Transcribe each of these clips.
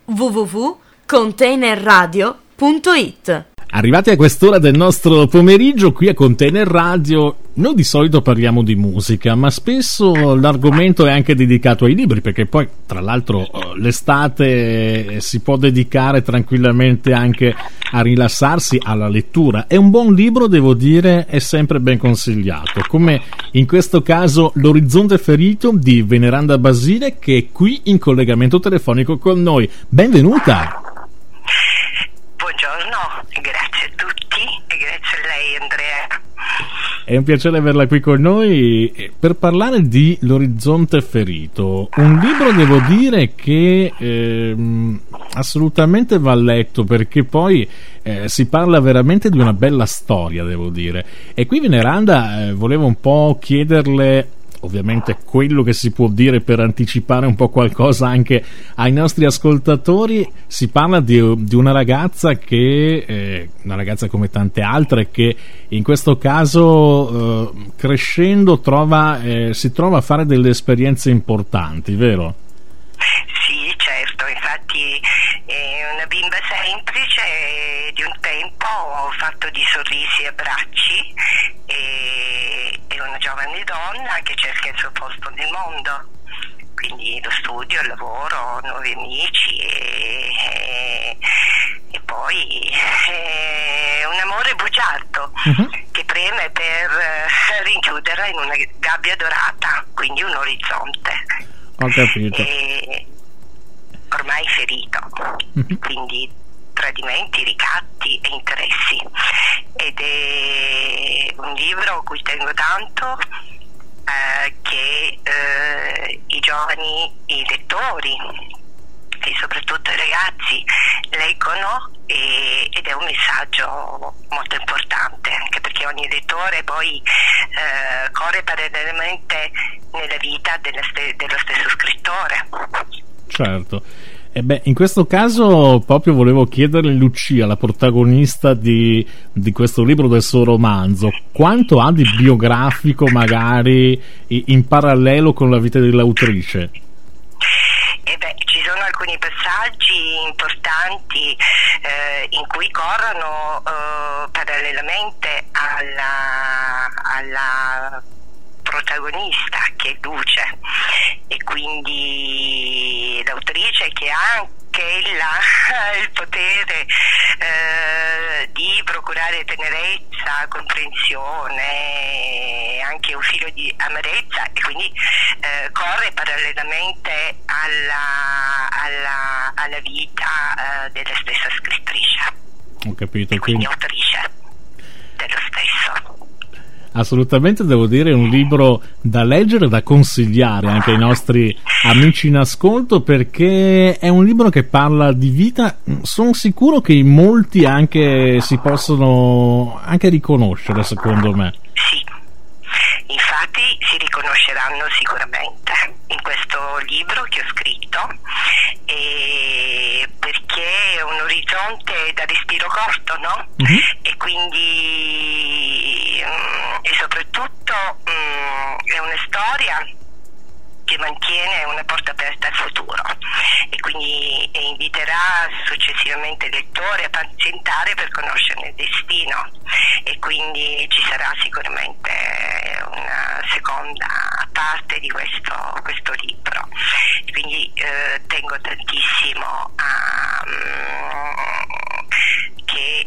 www.containerradio.it. Arrivati a quest'ora del nostro pomeriggio qui a Container Radio, noi di solito parliamo di musica, ma spesso l'argomento è anche dedicato ai libri, perché poi tra l'altro l'estate si può dedicare tranquillamente anche a rilassarsi alla lettura, e un buon libro, devo dire, è sempre ben consigliato, come in questo caso L'orizzonte ferito di Veneranda Basile, che è qui in collegamento telefonico con noi. Benvenuta! Buongiorno, grazie a tutti e grazie a lei, Andrea. È un piacere averla qui con noi per parlare di L'orizzonte ferito, un libro, devo dire, che assolutamente va letto, perché poi si parla veramente di una bella storia, devo dire. E qui, Veneranda, volevo un po' chiederle, ovviamente, quello che si può dire per anticipare un po' qualcosa anche ai nostri ascoltatori. Si parla di una ragazza che una ragazza come tante altre, che in questo caso crescendo si trova a fare delle esperienze importanti, vero? Sì, certo, infatti è una bimba semplice di un tempo, fatto di sorrisi e abbracci, è una giovane donna che cerca il suo posto nel mondo, quindi lo studio, il lavoro, nuovi amici e poi un amore bugiardo che preme per rinchiuderla in una gabbia dorata, quindi un orizzonte. Ho capito. Ormai ferito, quindi tradimenti, ricatti e interessi, ed è un libro a cui tengo tanto, che i giovani, i lettori e soprattutto i ragazzi leggono, ed è un messaggio molto importante, anche perché ogni lettore poi corre parallelamente nella vita dello stesso scrittore. Certo. E in questo caso proprio volevo chiederle, Lucia, la protagonista di questo libro, del suo romanzo, quanto ha di biografico magari in parallelo con la vita dell'autrice? Ci sono alcuni passaggi importanti in cui corrono parallelamente alla protagonista, che è Luce, e quindi l'autrice, che ha anche il potere di procurare tenerezza, comprensione, anche un filo di amarezza, e quindi corre parallelamente alla vita della stessa scrittrice. Ho capito. E quindi autrice dello stesso. Assolutamente, devo dire, è un libro da leggere, da consigliare anche ai nostri amici in ascolto, perché è un libro che parla di vita. Sono sicuro che in molti anche si possono anche riconoscere, secondo me. Sì, infatti si riconosceranno sicuramente in questo libro che ho scritto, perché è un orizzonte da respiro corto, no? E quindi e soprattutto è una storia che mantiene una porta aperta al futuro, e quindi inviterà successivamente il lettore a pazientare per conoscerne il destino, e quindi ci sarà sicuramente una seconda parte di questo libro. Quindi tengo tantissimo che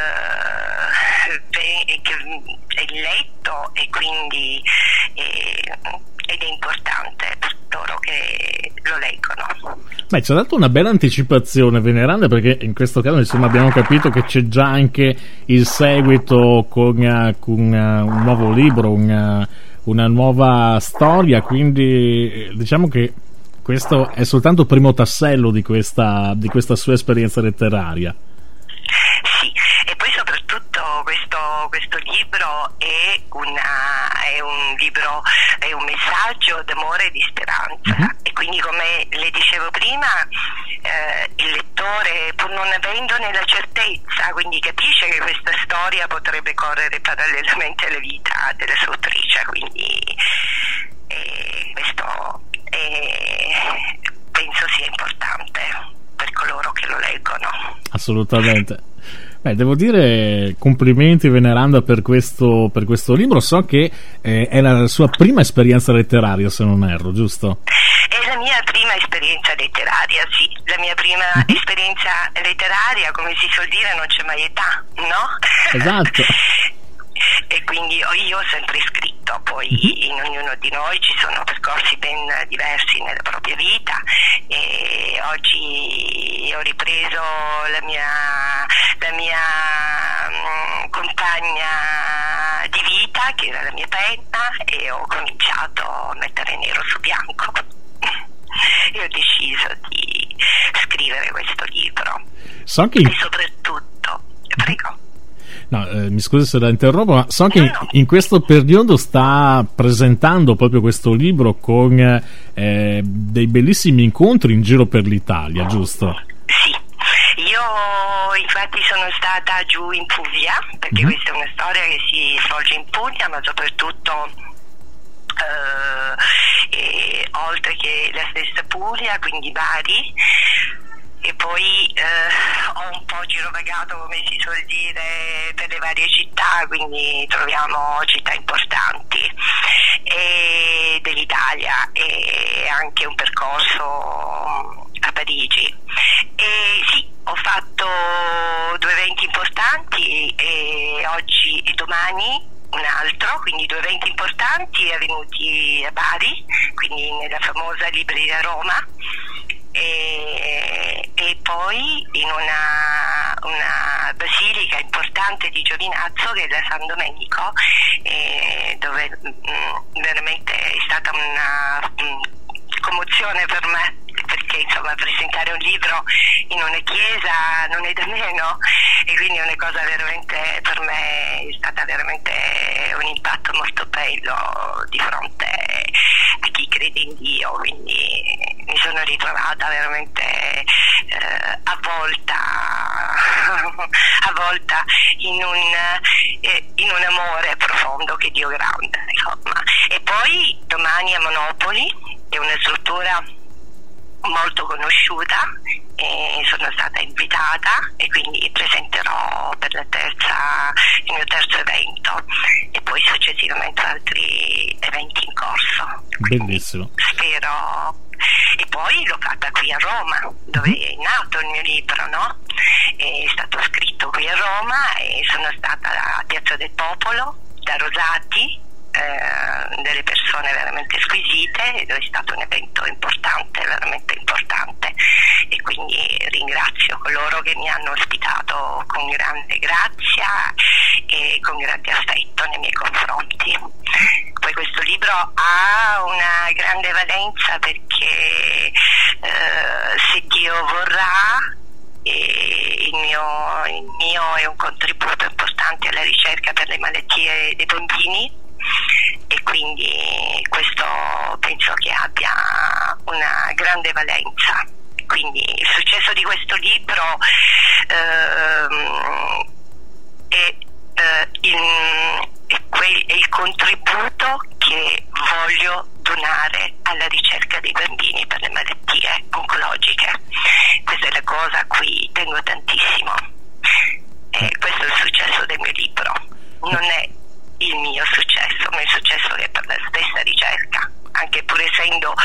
è letto, e quindi ed è importante per loro che lo leggono. Ci ha dato una bella anticipazione, Veneranda, perché in questo caso, insomma, abbiamo capito che c'è già anche il seguito con un nuovo libro, una nuova storia, quindi diciamo che questo è soltanto il primo tassello di questa sua esperienza letteraria. Sì, e poi soprattutto questo libro è un libro, è un messaggio d'amore e di speranza, e quindi, come le dicevo prima, il lettore, pur non avendone la certezza, quindi capisce che questa storia potrebbe correre parallelamente alla vita della sua autrice, quindi questo penso sia importante per coloro leggono. Assolutamente. Beh, devo dire complimenti Veneranda per questo libro. So che è la sua prima esperienza letteraria, se non erro, giusto? È la mia prima esperienza letteraria, sì, la mia prima esperienza letteraria, come si suol dire, non c'è mai età, no? Esatto. E quindi io ho sempre scritto, poi in ognuno di noi ci sono percorsi ben diversi nella propria vita, e oggi ho ripreso la mia compagna di vita, che era la mia penna, e ho cominciato a mettere nero su bianco e ho deciso di scrivere questo libro. So che... E soprattutto, prego. No, mi scusi se la interrompo, ma so che in questo periodo sta presentando proprio questo libro con dei bellissimi incontri in giro per l'Italia, giusto? Sì, io infatti sono stata giù in Puglia, perché questa è una storia che si svolge in Puglia, ma soprattutto oltre che la stessa Puglia, quindi Bari. E poi ho un po' girovagato, come si suol dire, per le varie città, quindi troviamo città importanti dell'Italia, e anche un percorso a Parigi. E sì, ho fatto 2 eventi importanti, e oggi e domani un altro, quindi 2 eventi importanti avvenuti a Bari, quindi nella famosa libreria Roma. E poi in una basilica importante di Giovinazzo, che è la San Domenico, dove veramente è stata una commozione per me, perché insomma presentare un libro in una chiesa non è da meno, e quindi è una cosa veramente, per me è stata veramente un impatto molto bello di fronte a chi crede in Dio, quindi mi sono ritrovata veramente avvolta in un amore profondo che Dio grande, insomma. E poi domani a Monopoli, è una struttura molto conosciuta, e sono stata invitata, e quindi presenterò per il mio terzo evento, e poi successivamente altri eventi in corso. Bellissimo. Spero. E poi l'ho fatta qui a Roma, dove è nato il mio libro, no? È stato scritto qui a Roma, e sono stata a Piazza del Popolo, da Rosati, delle persone veramente squisite, ed è stato un evento importante, veramente importante, e quindi ringrazio coloro che mi hanno ospitato con grande grazia e con grande affetto nei miei confronti. Poi questo libro ha una grande valenza, perché se Dio vorrà, il mio è un contributo importante alla ricerca per le malattie dei bambini, e quindi questo penso che abbia una grande valenza. Quindi il successo di questo libro è il contributo che voglio donare alla ricerca dei bambini per le malattie oncologiche. Questa è la cosa a cui tengo tantissimo, e questo è il successo del mio libro. Non è il mio successo, ma il successo è per la stessa ricerca, anche pur essendo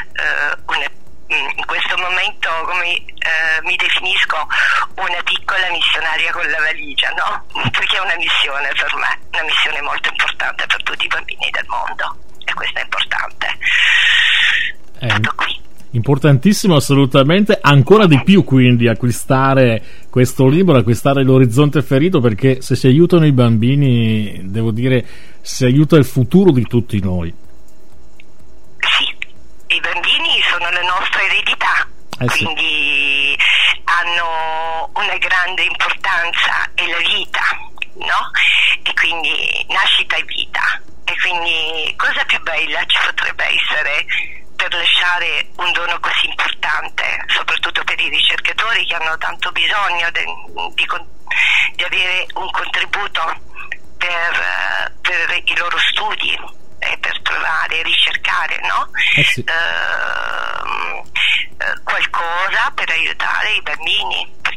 in questo momento, come mi definisco, una piccola missionaria con la valigia, no? Perché è una missione per me, una missione molto importante per tutti i bambini del mondo, e questo è importante. Tutto qui. Importantissimo, assolutamente, ancora di più quindi acquistare questo libro, acquistare L'Orizzonte Ferito, perché se si aiutano i bambini, devo dire, si aiuta il futuro di tutti noi. Sì, i bambini sono la nostra eredità, quindi hanno una grande importanza, è la vita, no? E quindi nascita e vita, e quindi cosa più bella ci potrebbe essere per lasciare un dono così importante, soprattutto per i ricercatori che hanno tanto bisogno di avere un contributo per i loro studi, e per trovare, ricercare, no? Sì. Qualcosa per aiutare i bambini,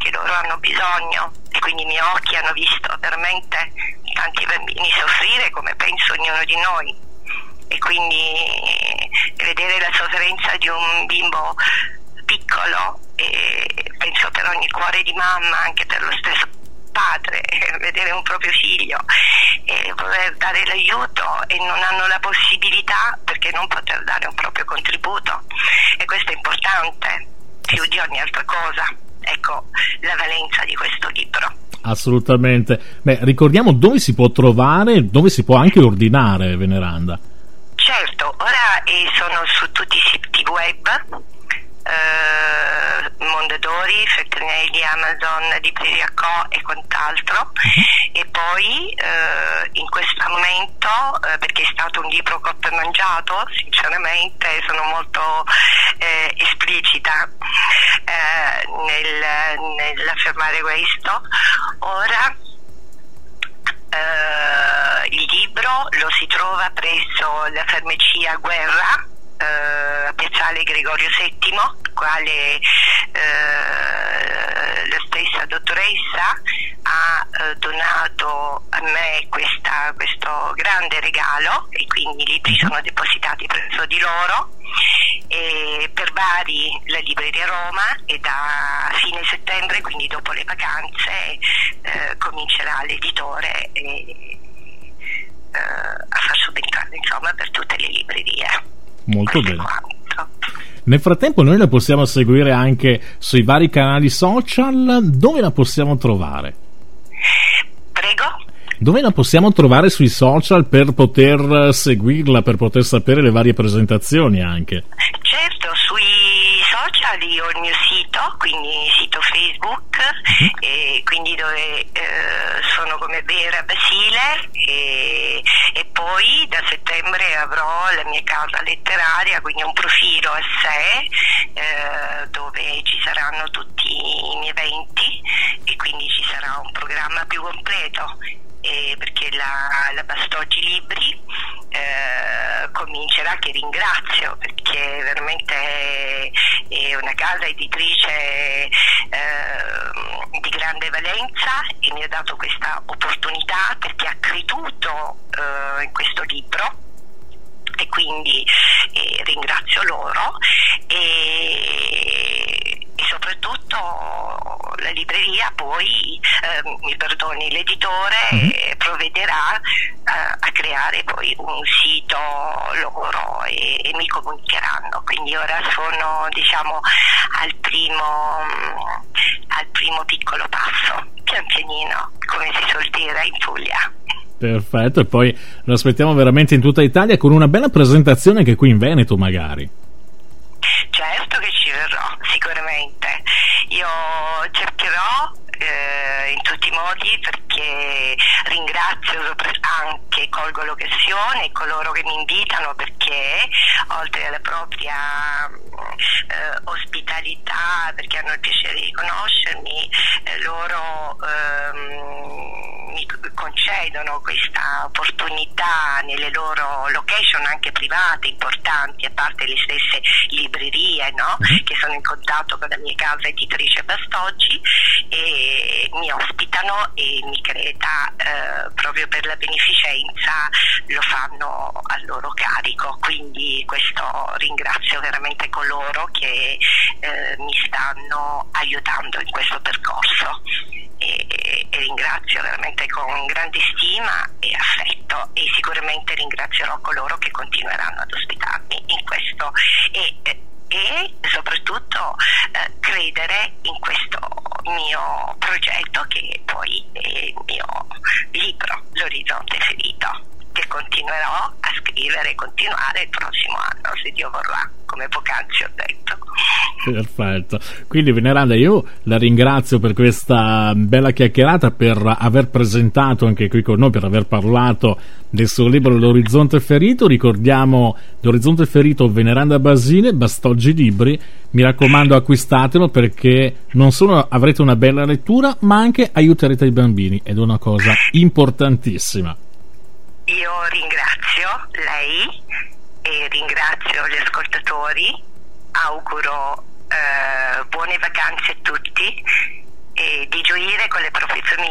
hanno bisogno, e quindi i miei occhi hanno visto veramente tanti bambini soffrire, come penso ognuno di noi, e quindi vedere la sofferenza di un bimbo piccolo, e penso per ogni cuore di mamma, anche per lo stesso padre, vedere un proprio figlio e voler dare l'aiuto e non hanno la possibilità perché non poter dare un proprio contributo, e questo è importante più di ogni altra cosa. Ecco la valenza di questo libro. Assolutamente. Beh, ricordiamo dove si può trovare, dove si può anche ordinare, Veneranda. Certo, ora sono su tutti i siti web, Mondadori, Feltrinelli, Amazon, Libreria Co e quant'altro, e poi in questo momento, perché è stato un libro cotto e mangiato, sinceramente sono molto esplicita nell'affermare questo, ora il libro lo si trova presso la farmacia Guerra, a Piazzale Gregorio VII, quale la stessa dottoressa ha donato a me questo grande regalo, e quindi i libri sono depositati presso di loro, e per Bari la Libreria Roma, e da fine settembre, quindi dopo le vacanze, comincerà l'editore a far subentrare, insomma, per tutte le librerie. Molto bene. Nel frattempo noi la possiamo seguire anche sui vari canali social. Dove la possiamo trovare? Prego? Dove la possiamo trovare sui social per poter seguirla, per poter sapere le varie presentazioni anche? Certo, sui social io ho il mio sito, quindi sito Facebook, e quindi dove sono come Vera Basile, e poi da settembre avrò la mia casa letteraria, quindi un profilo a sé, dove ci saranno tutti i miei eventi, e quindi ci sarà un programma più completo, perché la Bastoggi Libri comincerà, che ringrazio perché veramente è una casa editrice di grande valenza, e mi ha dato questa opportunità perché ha creduto in questo libro, e quindi ringrazio loro, e soprattutto la libreria poi, mi perdoni, l'editore provvederà a creare poi un sito loro, e mi comunicheranno, quindi ora sono, diciamo, al primo piccolo passo, pian pianino, come si suol dire in Puglia. Perfetto, e poi lo aspettiamo veramente in tutta Italia, con una bella presentazione anche qui in Veneto magari. Certo che ci verrò, sicuramente. Io cercherò in tutti i modi, perché ringrazio anche, colgo l'occasione, coloro che mi invitano, perché oltre alla propria ospitalità, perché hanno il piacere di conoscermi, loro mi concedono questa opportunità nelle loro location anche private importanti, a parte le stesse librerie, no? Che sono in contatto con la mia casa editrice Bastoggi, e mi ospitano e mi creda, proprio per la beneficenza lo fanno a loro carico, quindi questo ringrazio veramente coloro che mi stanno aiutando in questo percorso, e ringrazio veramente con grande stima e affetto, e sicuramente ringrazierò coloro che continueranno ad ospitarmi in questo, e soprattutto credere in questo mio progetto, che poi è il mio libro, L'Orizzonte Ferito, che continuerò a scrivere e continuare il prossimo anno, se Dio vorrà, come poc'anzi ho detto. Perfetto. Quindi Veneranda, io la ringrazio per questa bella chiacchierata, per aver presentato anche qui con noi, per aver parlato del suo libro L'Orizzonte Ferito. Ricordiamo L'Orizzonte Ferito, Veneranda Basile, Bastoggi Libri. Mi raccomando, acquistatelo, perché non solo avrete una bella lettura, ma anche aiuterete i bambini, ed è una cosa importantissima. Io ringrazio lei e ringrazio gli ascoltatori, auguro buone vacanze a tutti, e di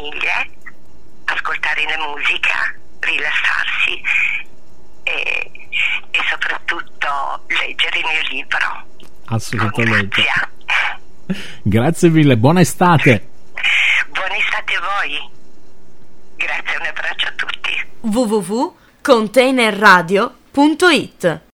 famiglie, ascoltare la musica, rilassarsi e soprattutto leggere il mio libro. Assolutamente. Grazie mille, buona estate. Buona estate a voi. Grazie, un abbraccio a tutti. www.containerradio.it